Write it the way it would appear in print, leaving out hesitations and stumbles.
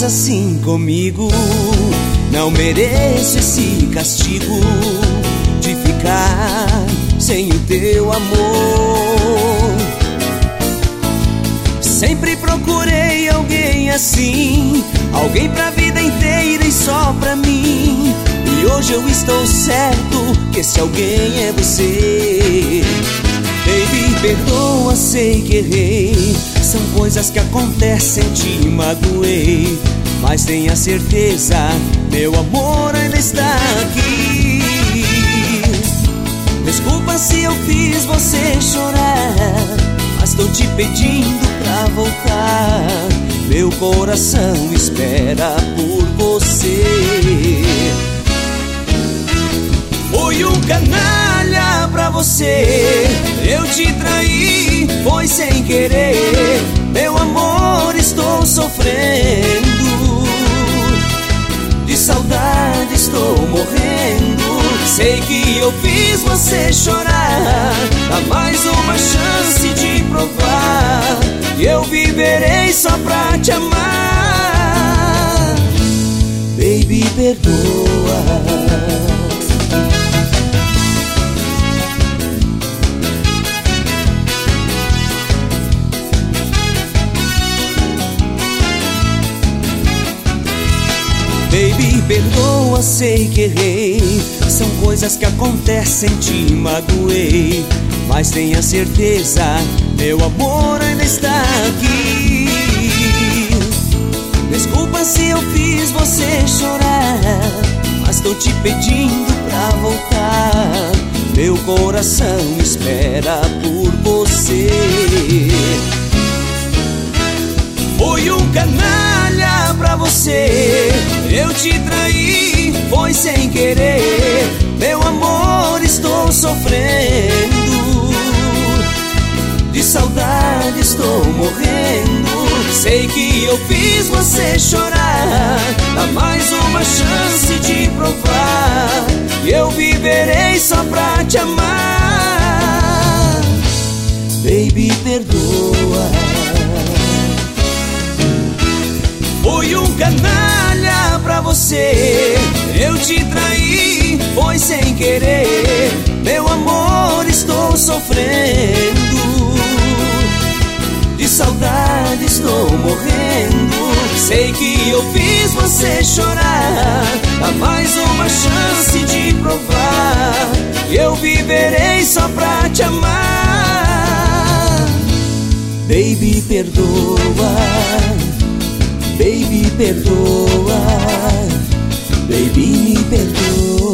assim comigo. Não mereço esse castigo de ficar sem o teu amor. Sempre procurei alguém assim, alguém pra vida inteira e só pra mim. E hoje eu estou certo que esse alguém é você. Baby, perdoa, sei que errei. São coisas que acontecem, te magoei. Mas tenha certeza, meu amor ainda está aqui. Desculpa se eu fiz você chorar, mas tô te pedindo pra voltar. Meu coração espera por você. Fui um canalha pra você, eu te traí, foi sem querer. Meu amor, estou sofrendo, de saudade estou morrendo. Sei que eu fiz você chorar, dá mais uma chance de provar, e eu viverei só pra te amar. Baby, perdoa. Baby, perdoa, sei que errei. São coisas que acontecem, te magoei. Mas tenha certeza, meu amor ainda está aqui. Desculpa se eu fiz você chorar, mas tô te pedindo pra voltar. Meu coração espera por você. Fui um canalha pra você, eu te traí, foi sem querer. Meu amor, estou sofrendo, de saudade estou morrendo. Sei que eu fiz você chorar, dá mais uma chance de provar, e eu viverei só pra te amar. Baby, perdoa. Fui um canalha pra você, eu te traí, foi sem querer. Meu amor, estou sofrendo, de saudade estou morrendo. Sei que eu fiz você chorar, dá mais uma chance de provar, e eu viverei só pra te amar. Baby, perdoa. Baby, perdoa. Baby, me perdoa.